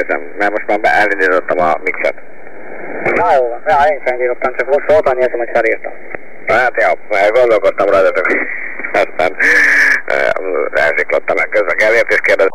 érzem, mert most már elindítottam a mixet. Na jó van, ja, én sem indítottam, csak most volt annyi értem, hogy felírtam. Hát jó, gondolkodtam rajtatok. Aztán elsiklottam meg közben Gellért és kérdeztem.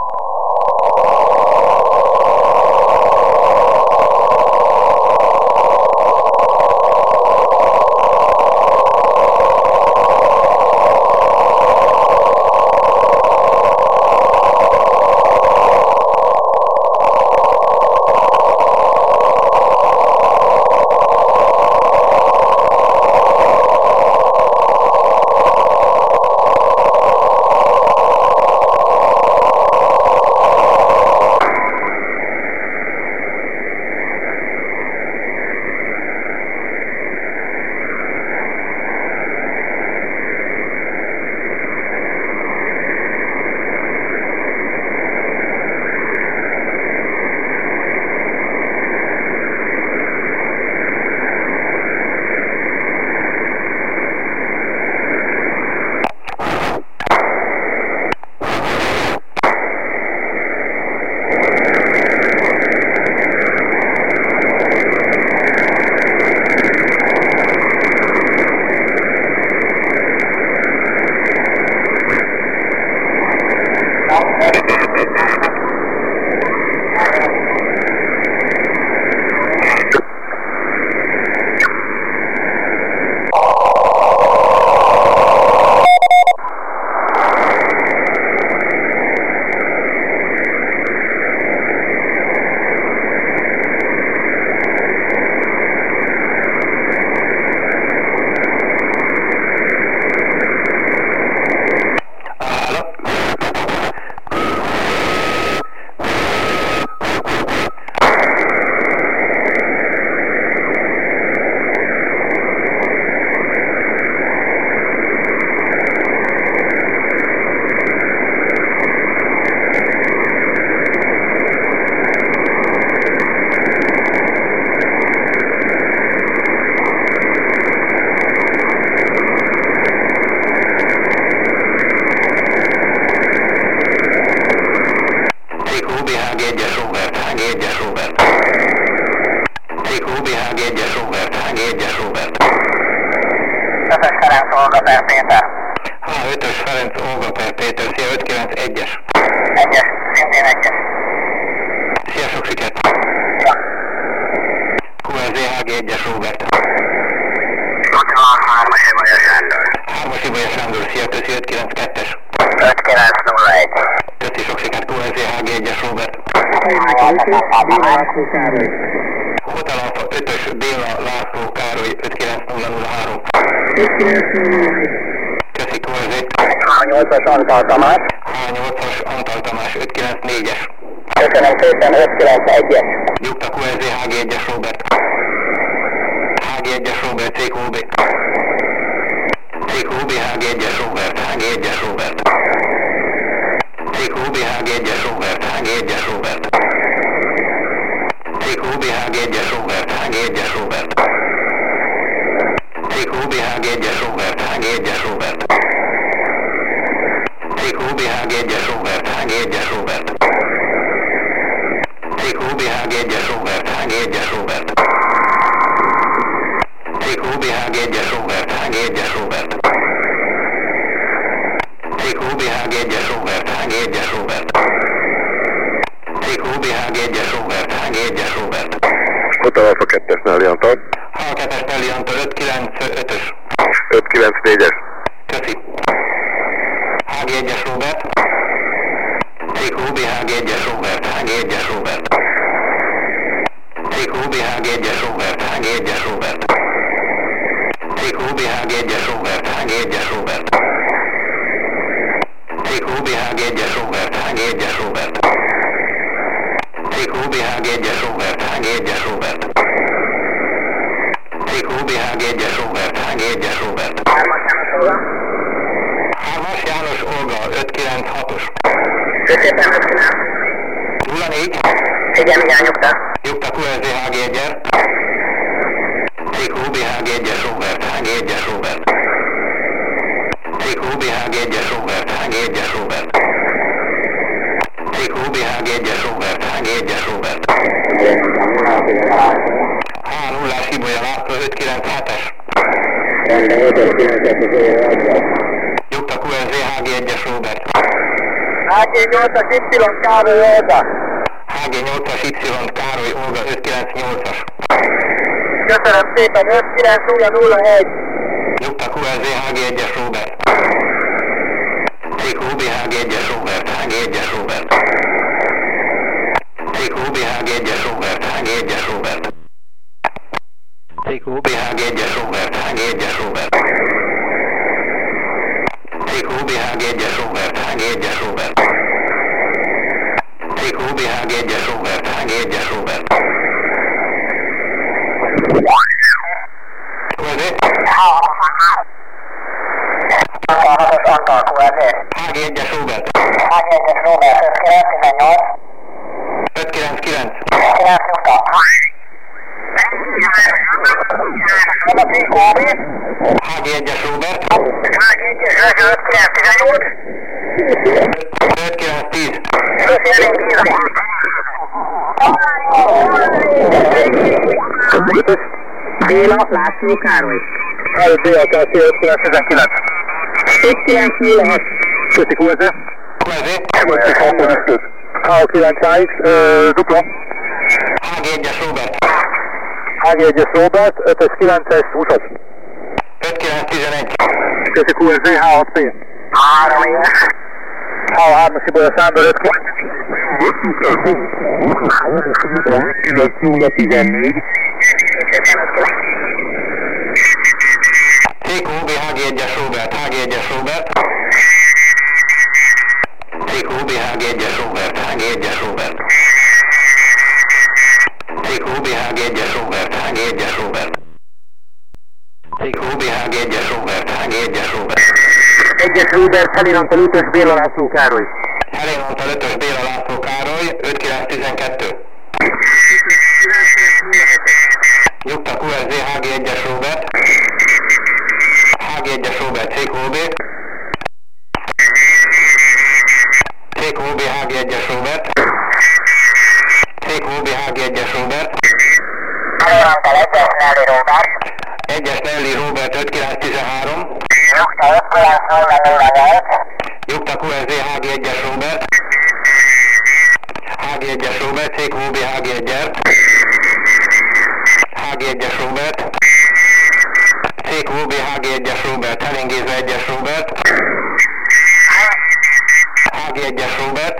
Olga per Péter. H5-ös Ferenc Olga per Péter, szia 591-es. 1-es, szintén 1-es. Szia, sok sikert. Ja. QRZ HG1-es Robert. 63-as Ibolya Sándor. 3-as Ibolya Sándor, szia, köszi 592-es. 5901. Köszi, sok sikert, QRZ HG1-es Robert. Hotel Alfa 5-ös Béla László Károly 59003. 59001. Köszi, QRZ. H8-as Antal Tamás. H8-as Antal Tamás 594-es. Köszönöm szépen, 591-es. Nyugta QRZ HG1-es Robert. HG1-es Robert, CQB. CQB HG1-es Robert, HG1-es Robert. CQB HG1-es Robert, HG1-es Robert. CQB HG1-es Robert, HG1-es Robert. CQB HG1-es Robert, HG1-es Robert. CQB HG1-es Robert, HG1-es Robert. CQB HG1-es Robert, HG1-es Robert. CQB HG1-es Robert, HG1-es Robert. CQB HG1-es Robert, HG1-es Robert. CQB HG1-es Robert, HG1-es Robert. Hotel Alfa 2-es Nelly Antal. H2-es Nelly Antal 595-ös. 594-es. Köszi. HG1-es Robert. CQB HG1-es Robert, HG1-es Robert. CQB HG1-es Robert, HG1-es Robert. CQB HG1-es Robert, HG1-es Robert. CQB HG1-es Robert, HG1-es Robert. CQB HG1-es Robert, HG1-es Robert. CQB HG1-es Robert, HG1-es Robert. 3-as János Olga, 596-os. Szépen 596. 04. Igen, nyugta. Nyugta QRZ HG1-es. CQB HG1-es Robert, HG1-es Robert. CQB HG1-es Robert, HG1-es Robert. CQB HG1-es Robert, HG1-es Robert. H0-ás Ibolya László 597-es. Nyugta QNZ HG1-es Robert. HG8-as Y Károly Olga. HG8-as Y Károly Olga 598-as. Köszönöm szépen, 59001. Nyugta QNZ HG1-es Robert. CQB HG1-es Robert, HG1-es Robert. CQB HG1-es Robert, HG1-es Robert. CQB HG1-es Robert, HG1-es Robert. CQB HG1-es Robert, HG1-es Robert. CQB HG1-es Robert, HG1-es Robert. HG1-es Robert. HG1-es Robert, 598. 599. 9 nyugta. Nem a CQB. HG1-es Robert. HG1-es 598. 5910. Béla, László Károly. LBAKC 519. 596. Köszi QZ. QZ. H9AX, dupla. HG1-es Robert. HG1-es Robert, 5-es 9-es 20-as. 5911. Köszi QZ, H6P. H3-as Ibolya Sándor 5 9-0-14. CQB HG1-es Robert, HG1-es Robert. CQB HG1-es Robert, HG1-es Robert. CQB HG1-es Robert, HG1-es Robert. CQB HG1-es Robert, HG1-es Robert. 1-es Robert, Helénantal 5-ös Béla László Károly. Helénantal 5-ös Béla László Károly, 5912. Nyugta QNZ HG1-es Robert. HG1-es Robert, CQB. CQB HG1-es Robert. CQB HG1-es Robert. Helénantal 1-es Nelly Robert. 1-es Nelly Robert 5913. Nyugta 59008. Nyugta QNZ HG1-es Robert. HG1-es Robert, CQB HG1-es. HG1-es Robert. CQB HG1-es Robert, Helingéza 1-es Robert. HG1-es Robert.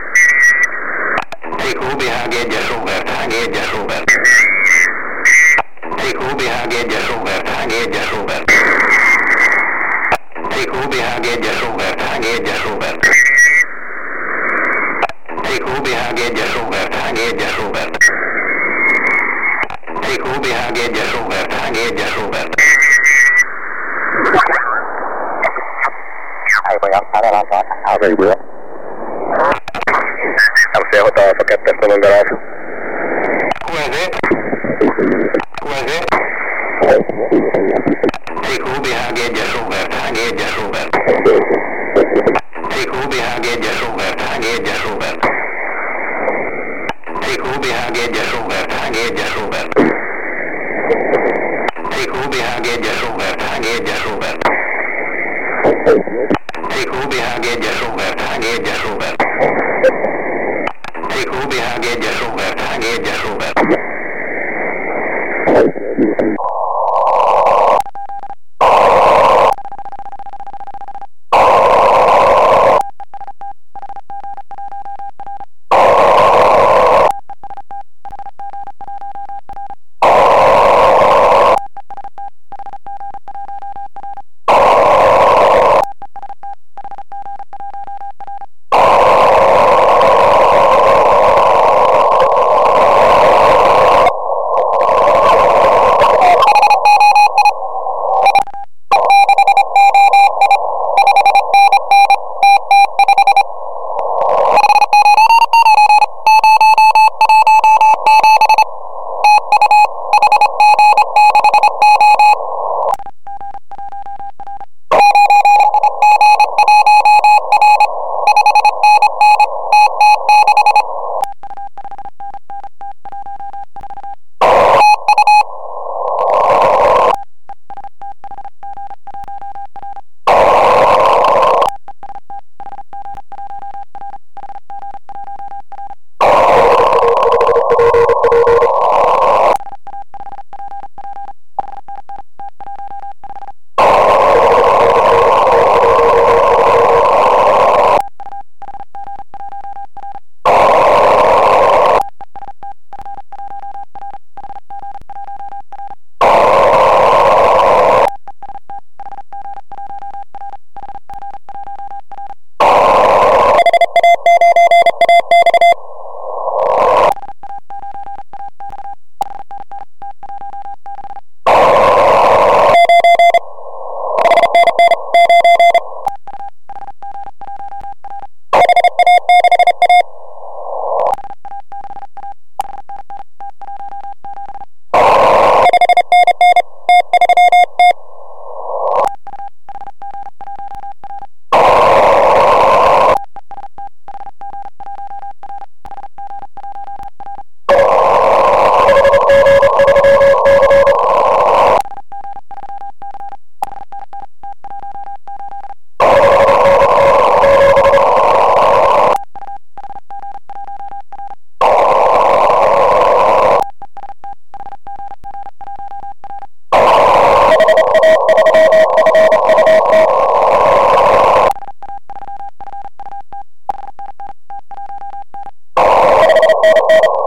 CQB HG1-es Robert, HG1-es Robert. CQB HG1-es Robert, HG1-es Robert. CQB HG1-es Robert, HG1-es Robert. CQB HG1-es Robert, HG1-es Robert. CQB HG1-es Robert, HG1-es Robert. Nem félhotel a 2-es talondarás. QNZ. QNZ. CQB HG1-es Robert, HG1-es Robert. CQB HG1-es Robert, HG1-es Robert. CQB HG1-es Robert, HG1-es Robert. CQB HG1-es Robert, HG1-es Robert. CQB HG1-es Robert, HG1-es Robert. CQB HG1-es Robert, HG1-es Robert.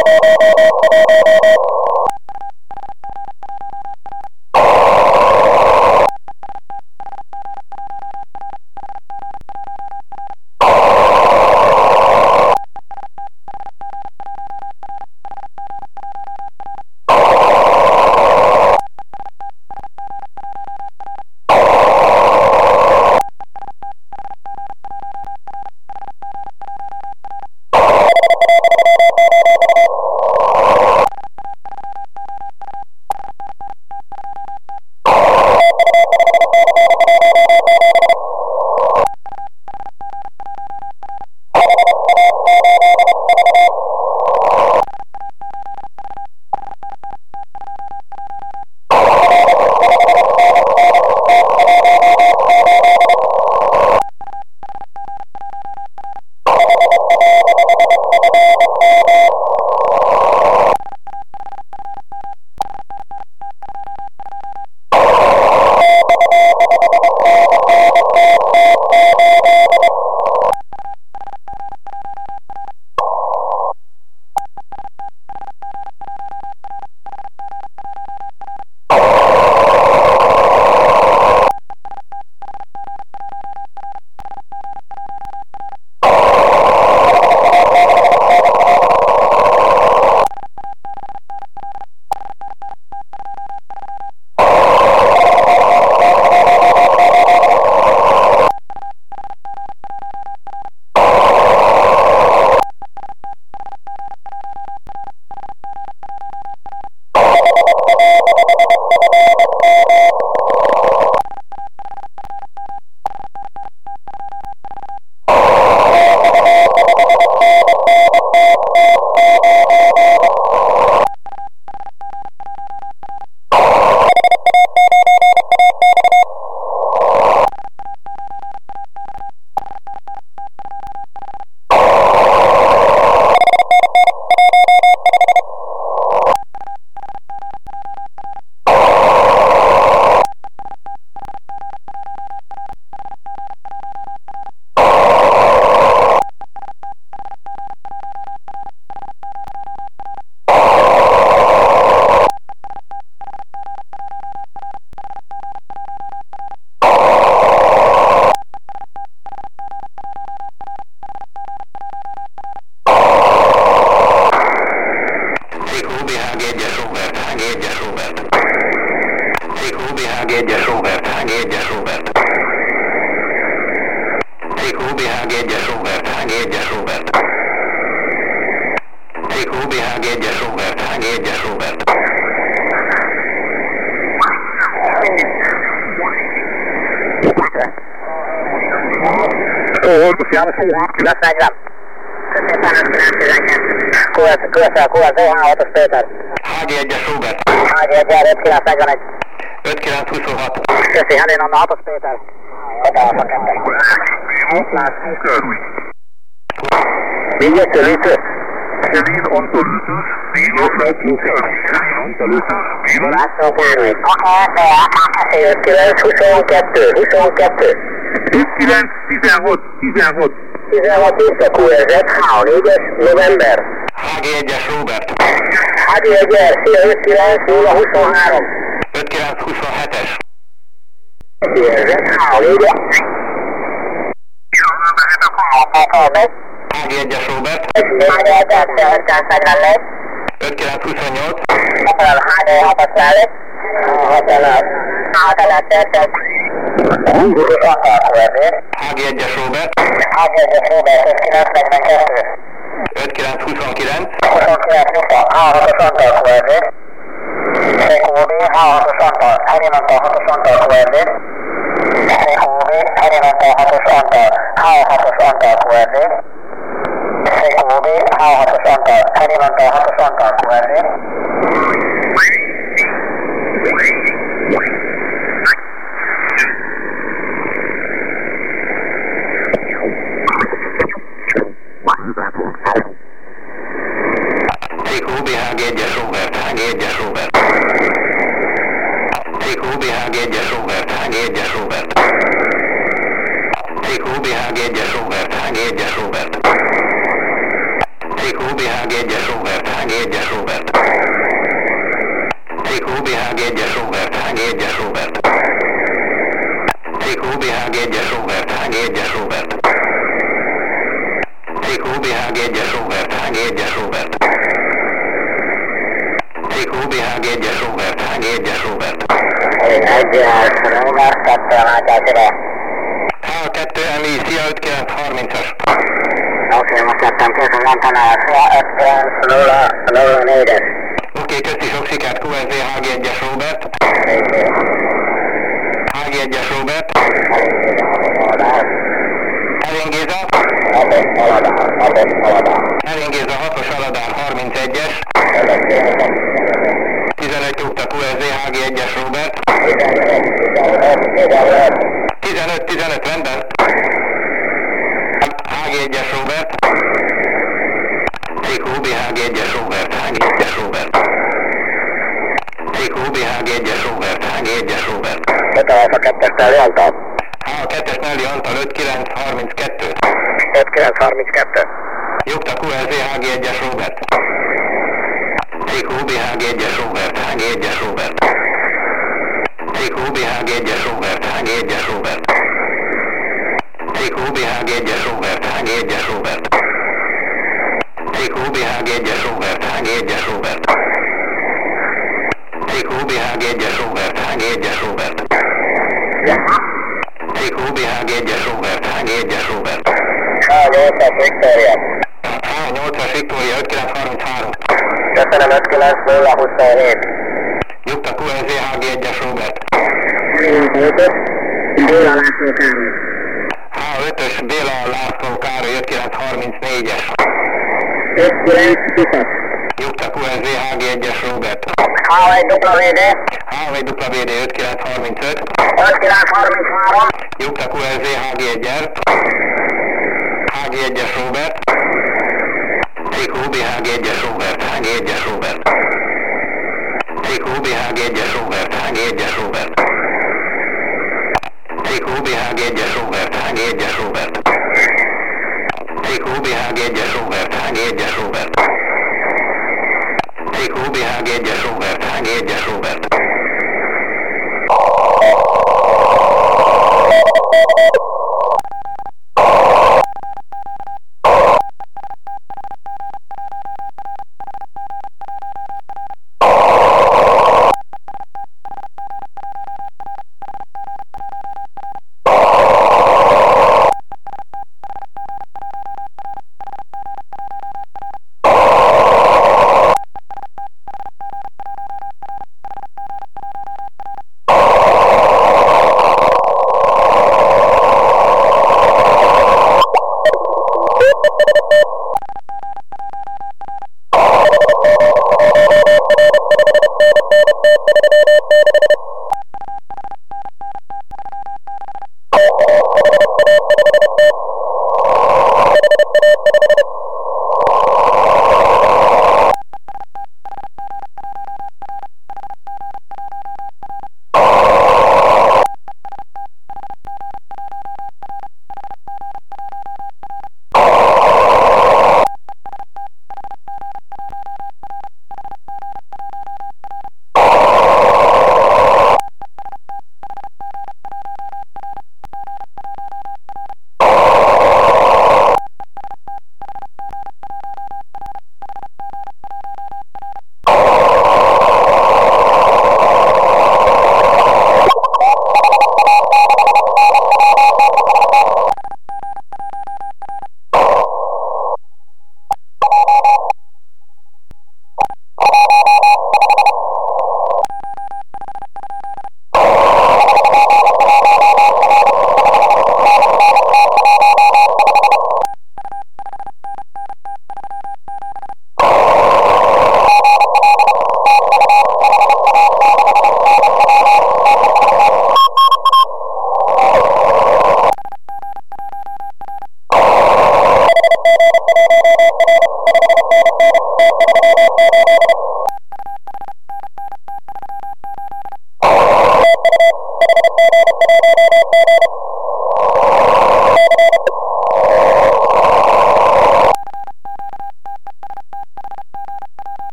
HG1-es Robert, HG1-es Robert. CQB HG1-es Robert, HG1-es Robert. CQB HG1-es Robert, HG1-es Robert. Possiamo seguirti da Instagram. H6 Péter. HG1-es Robert. HG1 5941. 5926. Köszi, Helén Anna 6 Péter. Mindjárt először. Helén Antal 5-ös, Béla felkúkál. Helén Antal 5-ös, Béla. László Károly. Oké, 5-9, 22, 22. 5-9, 16, 16. 16 visszakúrzett, H4-es, november. HG1-es Robert. HG1-es, 5-9, 0-23. 5927-es. Érzett, H4-es. HG1-es Robert. HG1-es, 544. 5928. HG6-as mellett. H6-as Húzós akart venni. HG1-es Robert. HG1-es Robert, 5-9-42. 5929. 29-20, H6-os Antal venni. CQB, H6-os Antal, Herimantal 6-os Antal venni. CQB, Herimantal 6-os Antal, H6-os Antal venni. CQB, H6-os Antal, Herimantal 6-os Antal venni. CQB HG1-es Robert, HG1-es Robert. CQB HG1-es Robert, HG1-es Robert. CQB HG1-es Robert, HG1-es Robert. CQBHG1-es Robert, HG1-es Robert. CQBHG1-es Robert, HG1-es Robert. CQBHG1-es Robert, HG1-es Robert. CQBHG1-es Robert, HG1-es Robert. CQBHG1-es Robert, HG1-es Robert. 1-es Robert, 2 látás ide. H2 MI, szia 5930-as. Oké, most jöttem kész az antennál, szia 5904-es. Oké, köszi sok sikert, QSZ HG1-es Robert. HG1-es Robert. Elingéza. Elingéza 6-os Aladár 31-es. 15 nyugta QSZ HG1-es Robert. 15 rendben. HG1-es Robert. CQBHG1-es Robert, HG1-es Robert. CQBHG1-es Robert, HG1-es Robert. Betalálsz a 2-es Nelly Antal? A 2-es Nelly Antal 5932. 5932. Nyugta QSZ HG1-es Robert. CQBHG1-es Robert, HG1-es Robert. CQBHG1-es Robert, HG1-es Robert. CQBHG1-es Robert, HG1-es Robert. CQBHG1-es Robert, HG1-es Robert. CQBHG1-es Robert, HG1-es Robert. CQBHG1-es Robert, HG1-es Robert. H8-as Victoria. H8-as Victoria 5933. Köszönöm, 59027. Nyugta QSZ HG1-es Robert. Béla László Károly. H5-ös Béla László Károly 5934-es. 5926. Nyugta QSZ HG1-es Robert. H1WD. H1WD 5935. 5933. Nyugta QSZ HG1-es. HG1-es Robert. CQBHG1-es Robert, HG1-es Robert. CQBHG1-es Robert, HG1-es Robert. CQBHG1-es Robert, HG1-es Robert. CQBHG1-es Robert, HG1-es Robert. CQBHG1-es Robert, HG1-es Robert.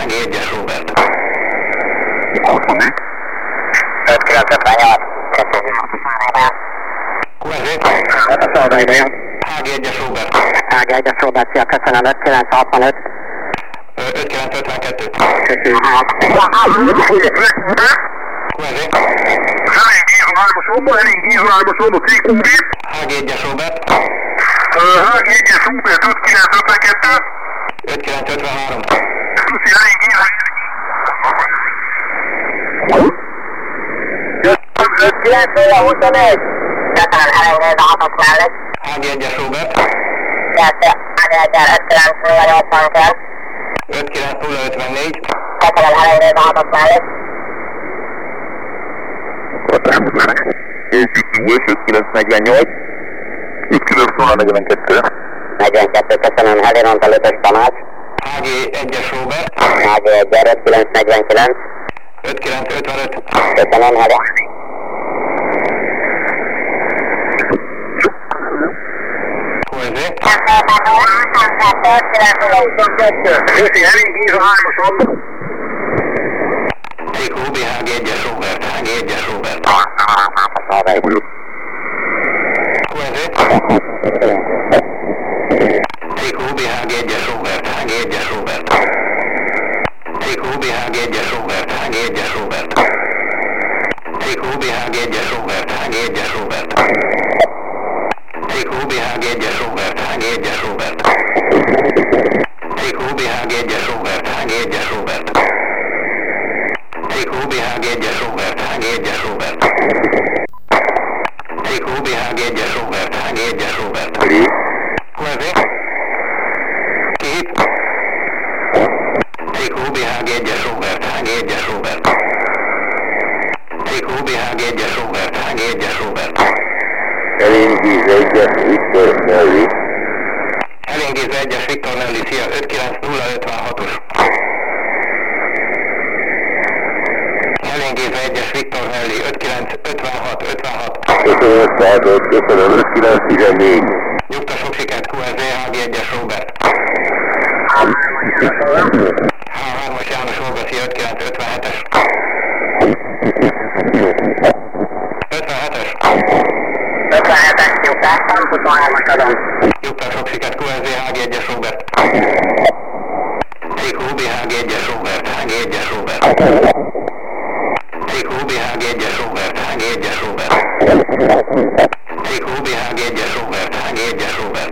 HG1-es Robert. 5958. QSZ. A szolgálóban jön. HG1-es Robert. HG1-es Robert, szia, köszönöm, 5965. 5952. Köszönöm. QSZ. Elég Gézolárba szólva, CQB. HG1-es Robert. HG1-es Robert 5952. 5953. Köszi, elég Gézolárba. 5924. Köszönöm, elengedve a hatok mellett. HG1-es Robert. HG1-es 5980. 59054. Köszönöm, elengedve a hatok mellett. Éjszíkű 5948. 5942. 42, köszönöm, Heliront a 5-ös Tamás. HG1-es Robert. HG1-es 5949. 5955. Köszönöm, Heliront. QSZ. Köszi, elég Gézolárba szólva. CQB HG1-es Robert. HG1-es Robert. QSZ. CQB HG1-es Robert. HG1-es Robert. CQB HG1-es Robert. HG1-es Robert. CQB HG1-es Robert. HG1-es Robert. CQB HG1-es Robert. HG1-es Robert. CQB HG1-es Robert. HG1-es Robert. CQB HG1-es Robert. HG1-es Robert. CQB HG1-es Robert. HG1-es Robert. QSZ. Kihit. CQB HG1-es Robert. HG1-es Robert. CQB HG1-es Robert. HG1-es Robert. Elég 1-es Viktor Nelly. Elingéz 1-es Viktor Nelly, szia, 59056-os. Elingéz 1-es Viktor Nelly, 5956. Köszönöm, 5914. Nyugta sok sikert, QSZ HG1-es Robert. H3-as János Olga, szia, 5957-es. 57-es. 57-es nyugtás, 23-as adom. Nyugta sok sikert, QSZ HG1-es Robert. CQB HG1-es Robert. HG1-es Robert. CQB HG1-es Robert. HG1-es Robert. CQB HG1-es Robert. HG1-es Robert.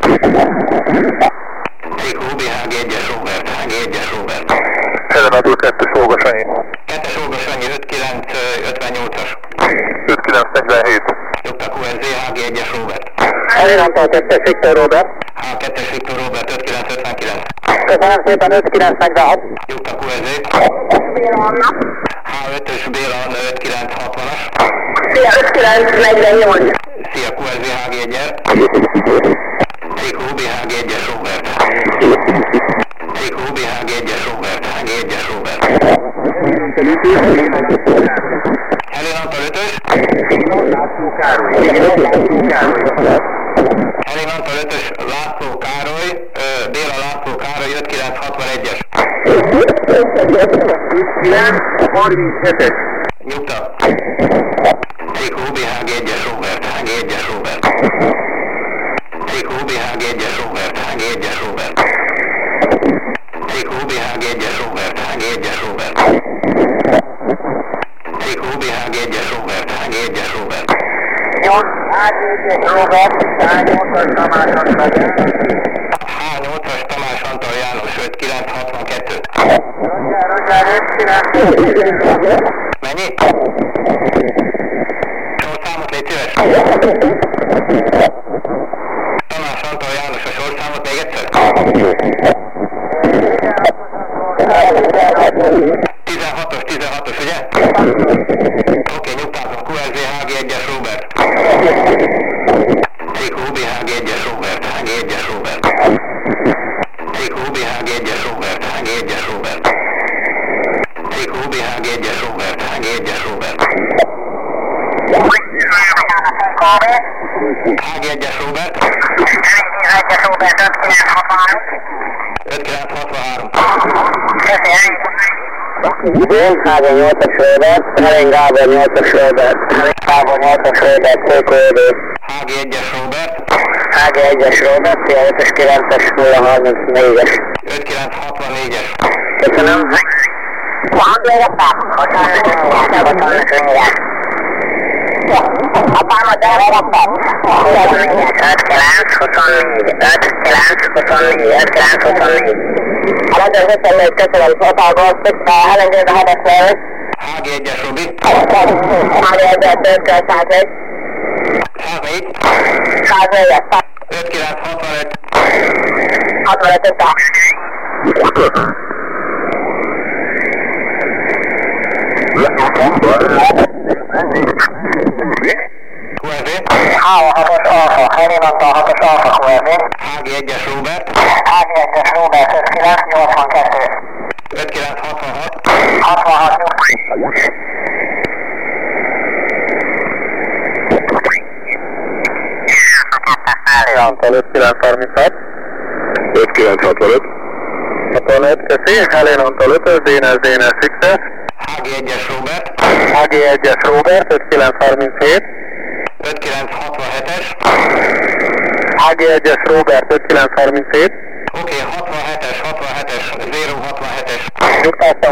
CQB HG1-es Robert. HG1-es Robert. Ellenadó 2-es Olga Sanyi. 2-es Olga Sanyi, 5958-as. 5947. Nyugta QSZ HG1-es Robert. Heliront a 2-es Viktor Robert. H2-es Viktor Robert, 5959. Köszönöm szépen, 5946. Nyugta QSZ. H5-ös Béla Anna, 5960-as. Szia, 5948. Szia, QSZ HG1-el. CQB HG1-es Robert. CQB HG1-es Robert. HG1-es Robert. Helén Antal 5-ös. Helén Antal 5-ös László Károly, Béla László Károly, 5961-es. 5937-es. Nyugta. CQB HG1-es Robert. HG1-es Robert. CQB HG1-es Robert. HG1-es Robert. CQB HG1-es Robert. HG1-es Robert. CQB HG1-es Robert. HG1-es Robert. 8-1-es Robert, 8-as Tamás Antal János. H8-as Tamás Antal János, 5962. Roger, 59. Mennyi? Sorszámot légy szíves. Tamás Antal János, a sorszámot még egyszer? 16-os, ugye? Oké, nyugtázom, QSZ HG1-es Robert. CQB HG1-es Robert. HG1-es Robert. CQB HG1-es Robert. HG1-es Robert. CQB HG1-es Robert. HG1-es Robert. HG1-es Robert. 1-es Robert 5963. 5963. Köszi, ennyi. Jön, Hága 8-as Robert, Helén Gábor 8-as Robert, Helén Gábor 8-as Robert, CQD. HG 1-es Robert. HG 1-es Robert, Szia 5-es 9-es 034-es. 5964-es. Köszönöm. Van lejjebb? 64-es. Apámat elverettem? 5-9-24. Hát ez össze köszönöm, Otából, elengedve a hetet HG 1-es Robi. HG 1-es 101. 104. 104-es. 5965. 65-ös. QRV. H6-os alfa, Helén Antal 6-os alfa QRV. HG 1-es Robert. HG 1-es Robert 5982. 5966. 66. Helén Antal 5936. 5965. 65, köszi. Helén Antal 5-ös, DNS X-es. HG 1-es Robert. HG 1-es Robert 5937. 5967-es. HG 1-es Robert 5937. Oké, 67-es, 067-es. Nyugtáztam.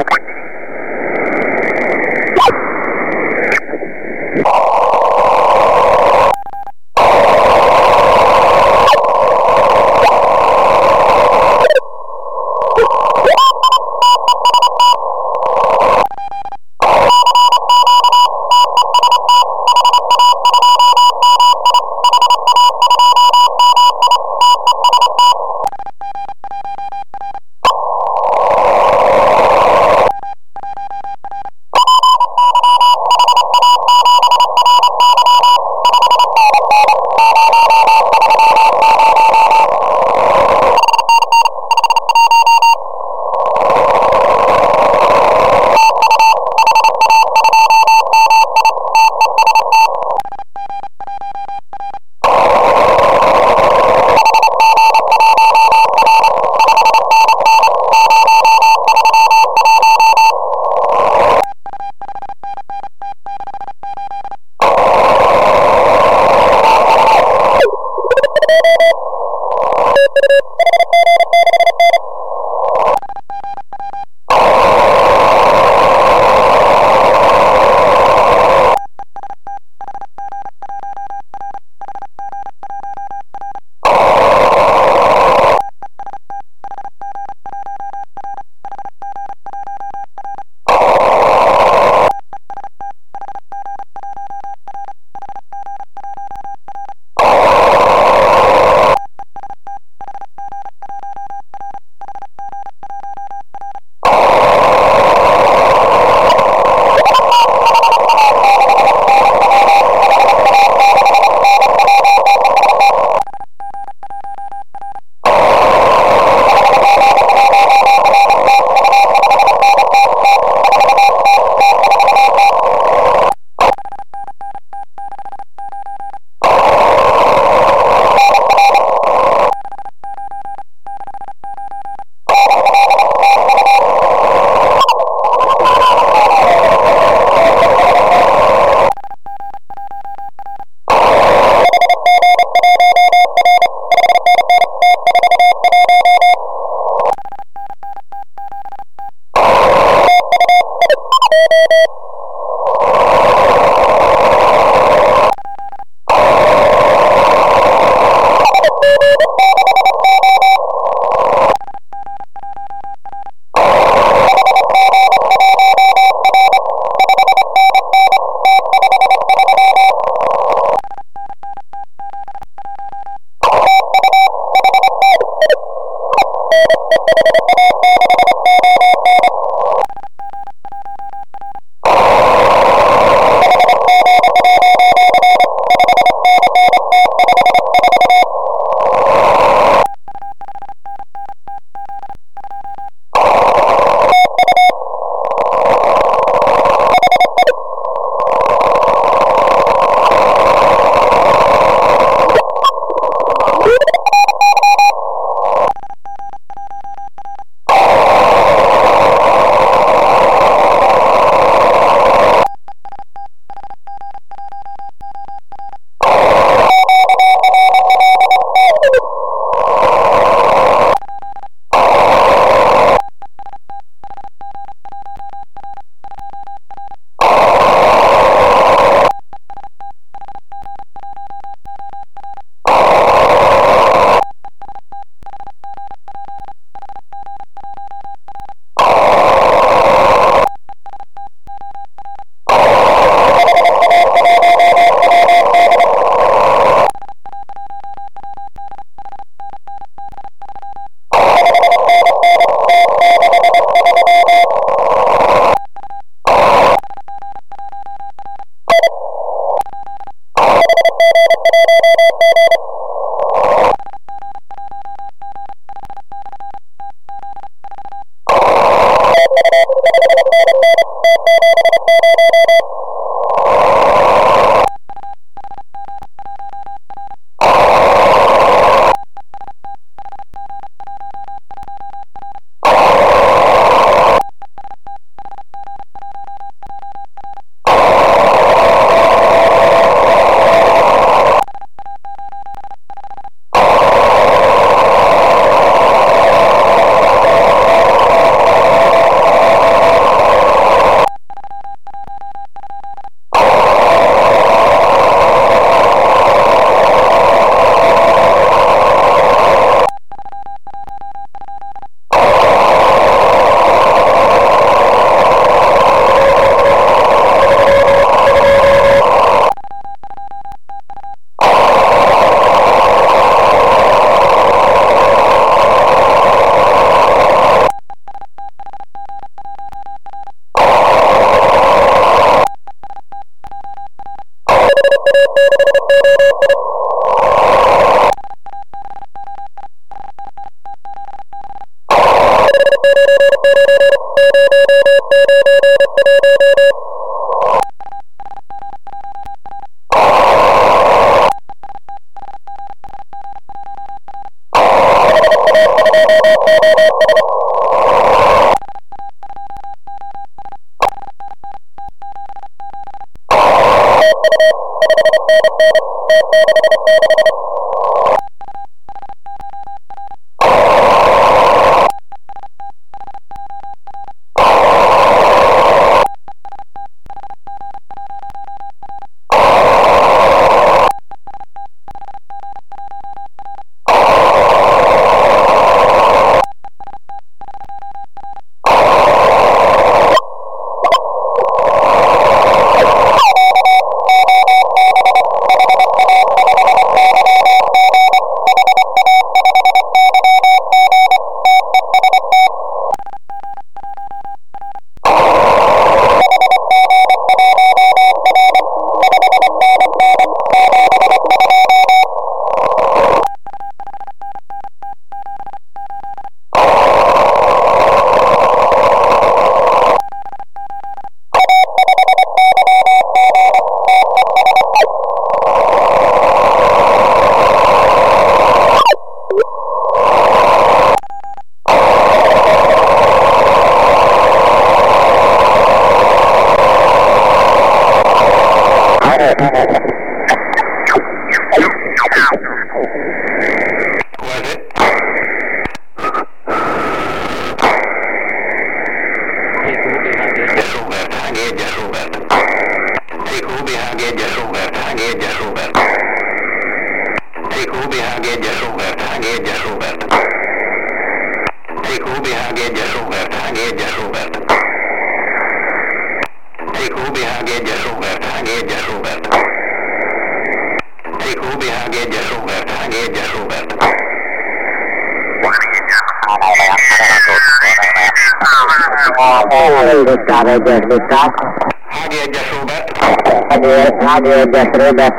HG1-es Robert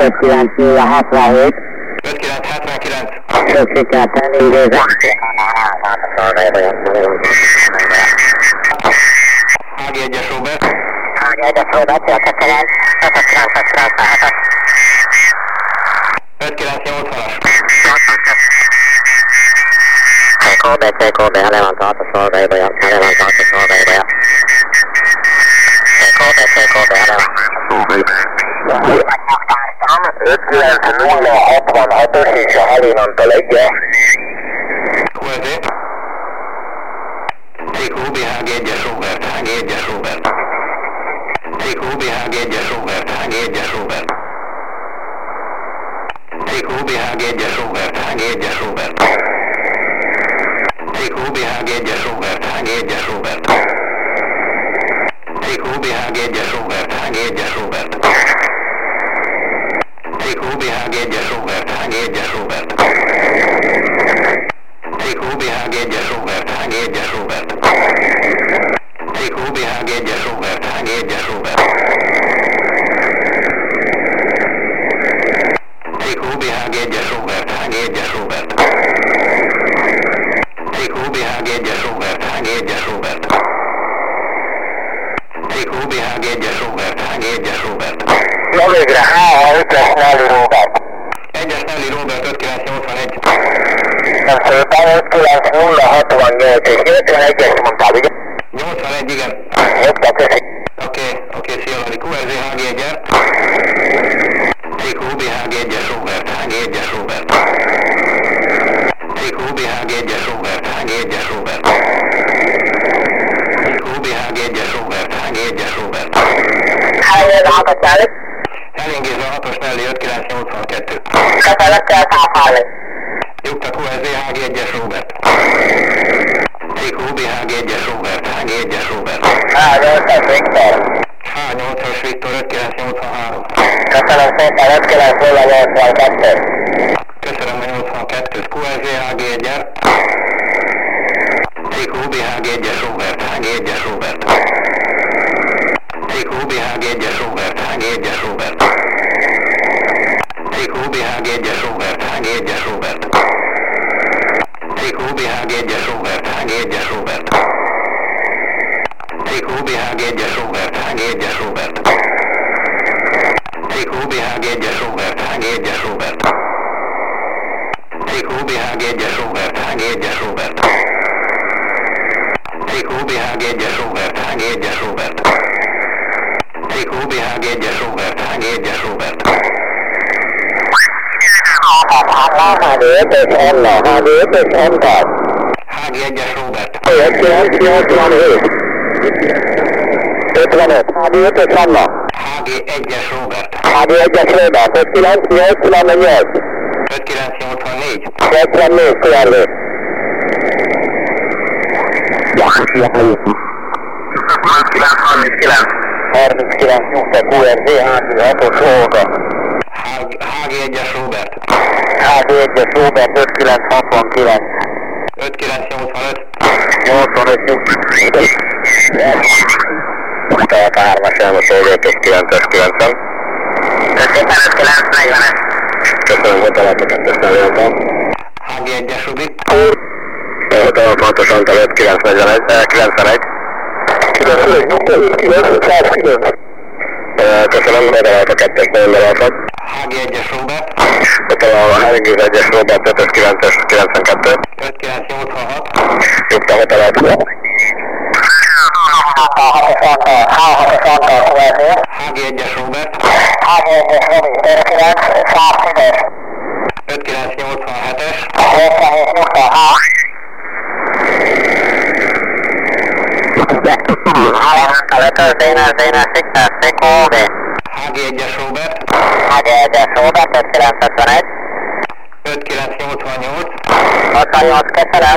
5907. 5979. Köszi kell tenni, idézem. HG1-es Robert. HG1-es Robert 59. 5980-as. TKB, le van tartva szolgálója, le van tartva szolgálója. TKB, le van. 59066-os és a Halinantól egyes. QSD. CQB HG1-es Robert, HG1-es Robert. CQB HG1-es Robert, HG1-es Robert. CQB HG1-es Robert, HG1-es Robert. CQB HG1-es Robert, HG1-es Robert. CQB HG1-es Robert, HG1-es Robert. CQB HG1-es Robert, HG1-es Robert. CQB HG1-es Robert, HG1-es Robert. CQB HG1-es Robert, HG1-es Robert. CQB HG1-es Robert, HG1-es Robert. CQB HG1-es Robert, HG1-es Robert. CQB BHG1-es Robert, HG1-es Robert. Na végre, HH5-es Nelly Robert. 1-es Nelly Robert 5981. Nem szépen, 59068 és 81-es mondtál, ugye? 81, igen. Jobb, köszi. Oké, szia Lali. QRZ HG1-er. CQ BHG1-es Robert, HG1-es Robert. CQ BHG1-es Robert, HG1-es Robert. CQ BHG1-es Robert, HG1-es Robert. Hány év hallgattál itt? Elingézve 6-os Nelly 5982. Köszönökkel szállni. Nyugta QRZ HG1-es Robert. CQ BHG1-es Robert, HG1-es Robert. H8-as Viktor. H8-as Viktor 5983. Köszönöm szépen, 59082. Köszönöm a 82-t. QRZ HG1-er. CQ BHG1-es Robert, HG1-es Robert. CQ BHG1-es Robert, HG1-es Robert. CQ BHG1-es Robert, HG1-es Robert. CQ BHG1-es Robert, HG1-es Robert. CQ BHG1-es Robert, HG1-es Robert. CQ BHG1-es Robert, HG1-es Robert. CQ BHG1-es Robert, HG1-es Robert. CQ BHG1-es Robert, HG1-es Robert. CQ BHG1-es Robert, HG1-es Robert. HG5-ös Anna, HG5-ös Anna. HG1-es Robert. 5987. 55, HG5-ös Anna. HG1-es Robert. HG1-es Robert, 5988. 5984. 84 QRV. 39 nyugta QRV, HG6-os Olga. HG1-es Robert. HG1-es Robert, 5969. 5985. 85 nyugta. Tehát a 3-as elmos Olga-5-ös 9-es 90. Szépen 5940-es. Köszönöm, hogy találtak ezt eljöttem. HG1-es Rubik. 56-os Antal 5991. Köszönöm, hogy találtak kettes nagyon alapot. HG1-es Robert. Ott a HG1-es Robert 5-ös 9-es 92. 5986. Nyugtam, hogy találtak. HG1-es Robert. HG1-es Robert 5987-es. 5987-es. HG1-es Robert. HG1-es Robert 5951. 5988. 68 köszönöm.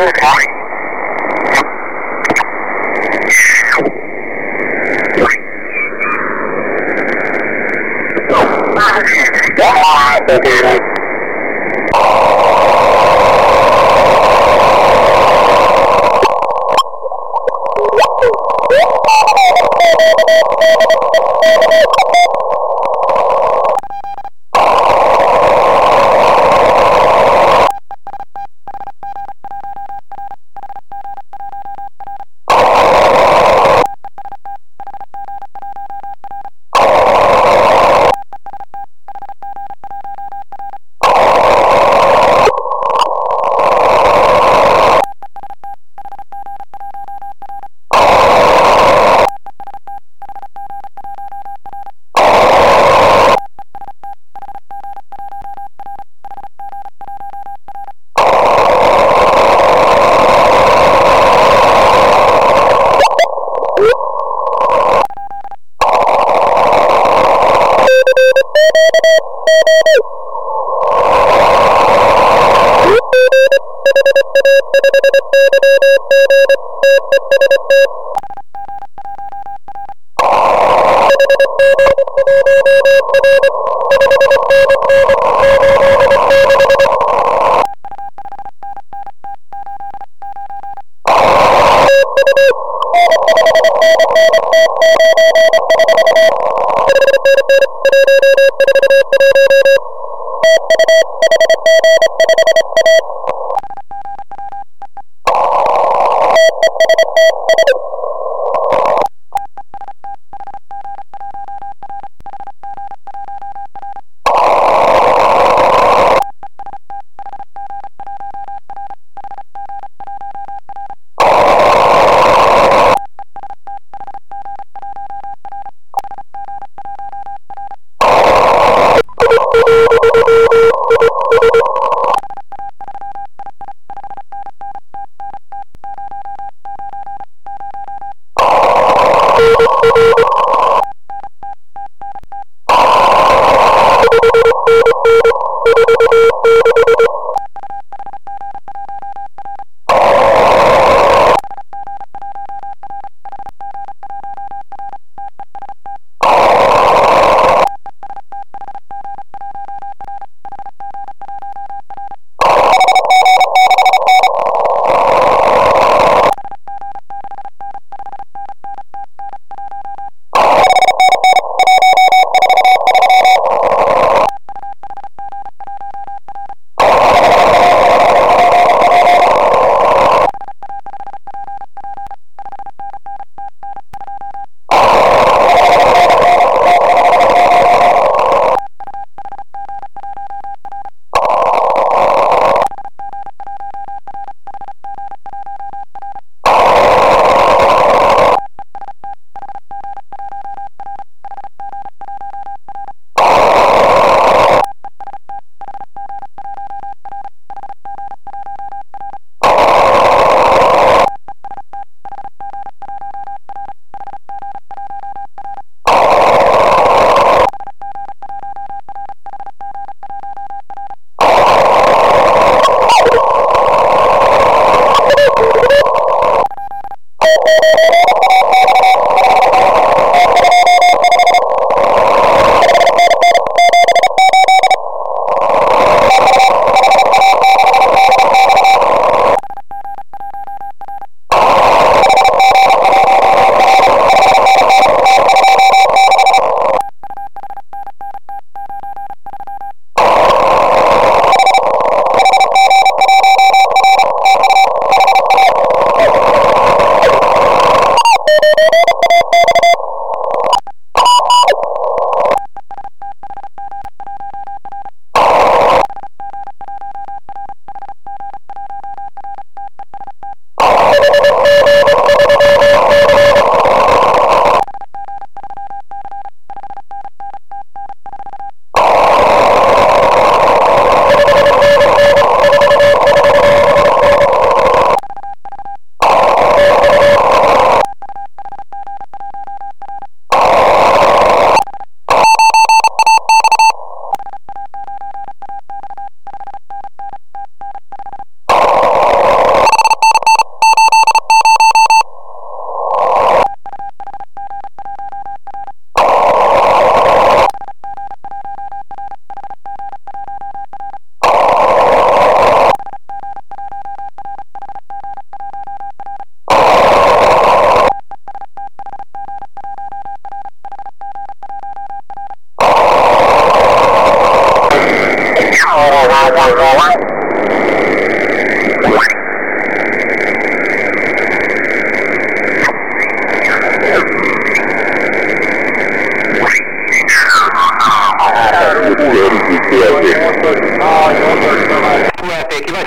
QRT ki vagy?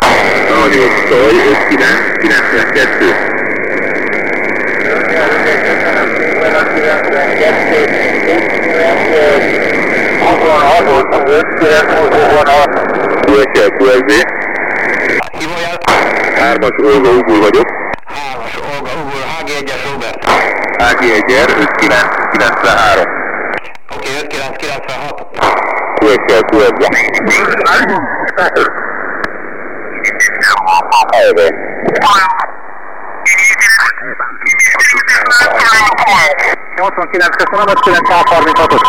8-92. QSB. Hívójel? 3-as Olga Ugul vagyok. 3-as Olga Ugul, HG1-es Robert. HG1-er 5993. Oké, 5996. QSB. Helyben. 89, köszönöm, 936-os.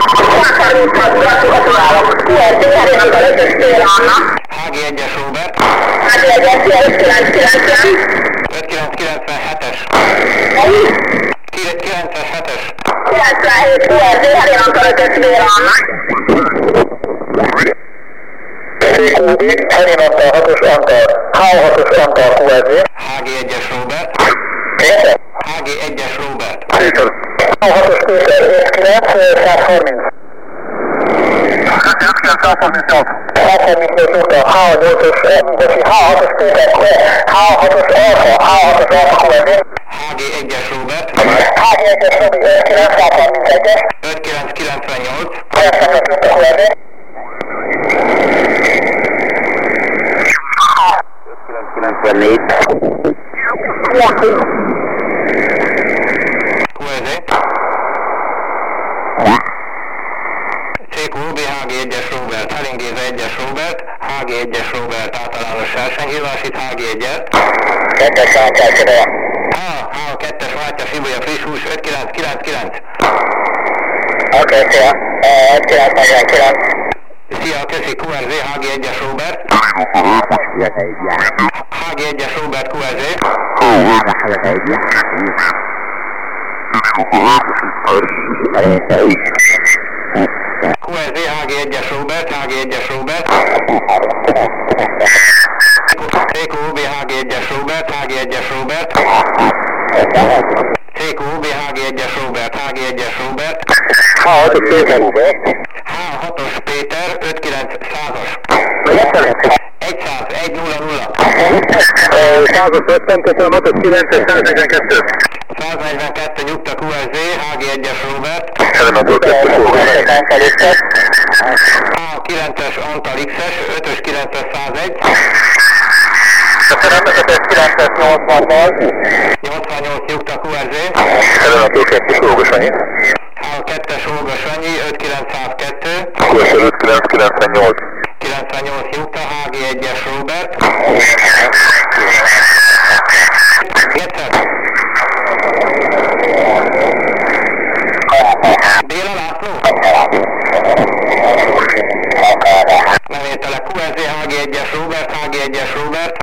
HG1-es Robert. 5997-es. 97-es. 97 QRT, Heriantal 5-ös Bérannak. Heriantal 6-os Antal. H6-os Antal QRT. HG1-es Robert. HG1-es Robert. H6-os Péter 130. 138 óta H8-os, H6-os Péter, H6-os Alfa, H6-os Alfa QRT. HG1-es Robert. HG1-es Robi 5931-es. 5998. 98 óta QRT. 94. QZ. CQB HG1-es Robert, Helingéze 1-es Robert, HG1-es Robert általános versenyhívás, itt HG1-el. 2-es váltás ideje. H2-es váltás hívója friss hús 5999. Oké, szia. 949. Szia, köszi QRZ, HG1-es Robert. HG1-es Robert QRZ. QRZ HG1-es Robert, HG1-es Robert. CQB HG1-es Robert, HG1-es Robert. CQB HG1-es Robert, HG1-es Robert. H6-os Péter. H6-os Péter, 5900-as. 100, 100. 150, köszönöm, 6-os 9-es, 142. 142 nyugta QRZ, HG1-es Robert. A9-es Antal X-es, 5-ös 901. Köszönöm, 5-ös 988. 88 nyugta QRZ. Köszönöm, 2-es Olga Sanyi. A2-es Olga Sanyi, 5902. QSB 5998. 98 nyugta, HG1-es Robert. Egyszer. Béla László? Nem értelek. QSZ HG1-es Robert, HG1-es Robert.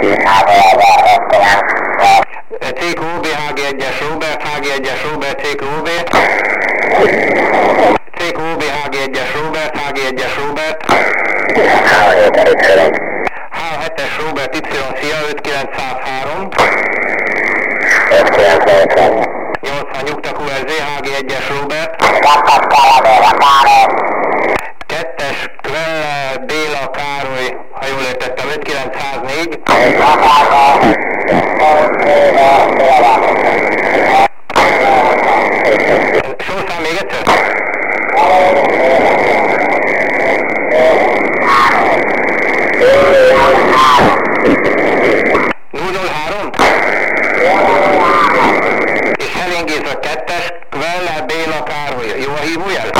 CQB HG1-es Robert, HG1-es Robert, CQB. CQB HG1-es Robert, HG1-es Robert. H7-es Robert Y Szia 5903. 80 nyugta QRZ, HG1-es Robert. 2-es Kvelle Béla Károly, ha jól értettem, 5904. Sorszám még egyszer? 003? És Helingéz a 2-es, Kvelle Béla Károly. Jó a hívójel?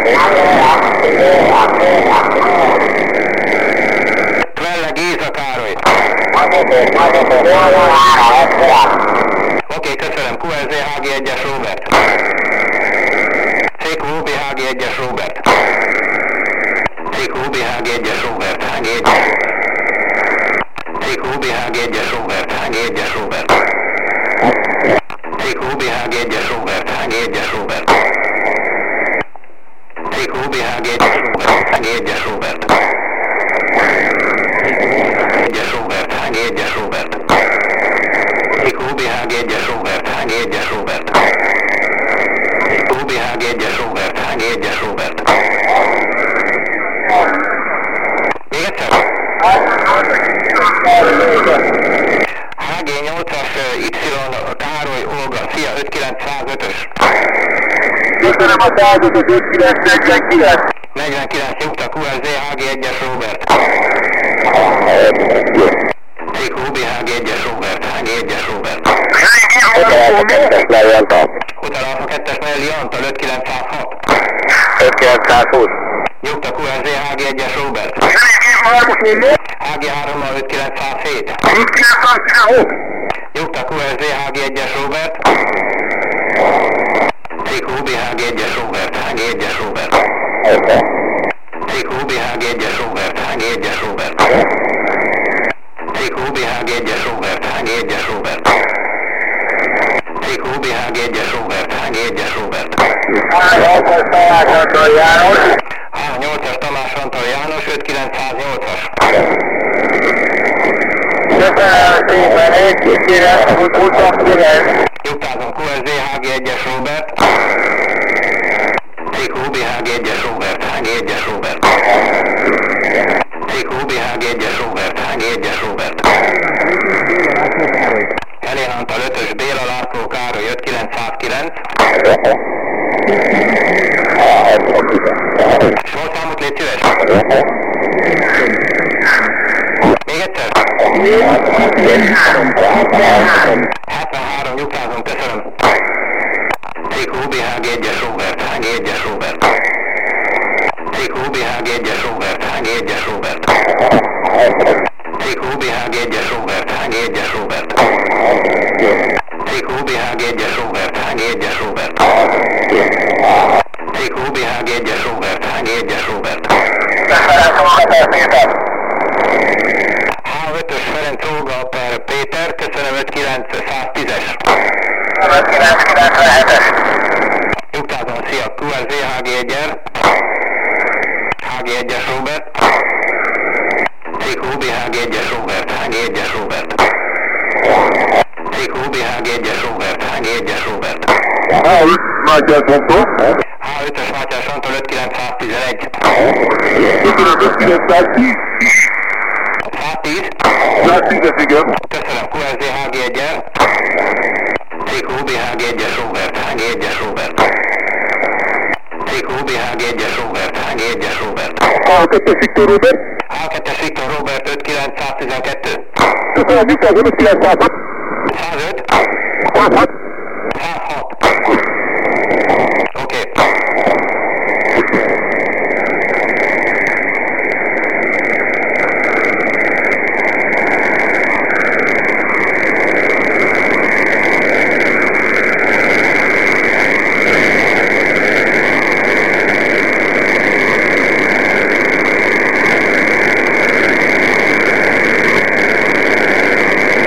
Kvelle Géza Károly. Oké, köszönöm. QRZ HG1-es Robert. CQB HG1-es Robert. CQB HG1-es Robert. HG1. CQB HG1-es Robert. HG1-es Robert. CQB HG1-es Robert. HG1-es Robert. CQB HG1-es Robert. HG1-es Robert. CQBHG1-es Robert, HG1-es Robert. CQBHG1-es Robert, HG1-es Robert. Még egyszer? HG8-as Y Károly Olga, szia, 5905-ös. Köszönöm a 105-ös 5949. 49 nyugta QRZ HG1-es Robert. CQBHG1-es Robert, HG1-es Robert. Hotel Alfa 2-es Melli Antal, 5906. 5920. Nyugta QRZ HG1-es Robert. HG3-mal 5907. 5906. Nyugta QRZ HG1-es Robert. CQBHG1-es Robert, HG1-es Robert. CQBHG1-es Robert, HG1-es Robert. CQBHG1-es Robert, HG1-es Robert. CQBHG1-es Robert, HG1-es Robert. H8-as Tamás Antal János. H8-as Tamás Antal János, 5908-as. Köszönöm szépen, 1-9-29. Nyugtázom QRZ HG1-es Robert. CQBHG1-es Robert, HG1-es Robert. CQBHG1-es Robert, HG1-es Robert. Helén Antal 5-ös Béla László Károly 5909. Sorszámot légy szíves. Még egyszer. 73 nyugtázom, köszönöm. CQBHG1-es Robert, HG1-es Robert. CQBHG1-es Robert, HG1-es Robert. CQBHG1-es Robert, HG1-es Robert. CQBHG1-es Robert, HG1-es Robert. CQBHG1-es Robert, HG1-es Robert. H5-ös Ferenc Olga per Péter, köszönöm 59110-es. 5997-es. Nyugtázom, szia, QRZ HG1-er. HG1-es Robert. CQBHG1-es Robert, HG1-es Robert. CQBHG1-es Robert, HG1-es Robert. H5 Mátyás Antal. H5-ös Mátyás Antal 59111. Köszönöm 5910. 110. 110-es, igen. Köszönöm, QRZ HG1-er. CQBHG1-es Robert, HG1-es Robert. CQBHG1-es Robert, HG1-es Robert. H2-es Viktor Robert. H2-es Viktor Robert 59112. Köszönöm, 5906. 105. 106.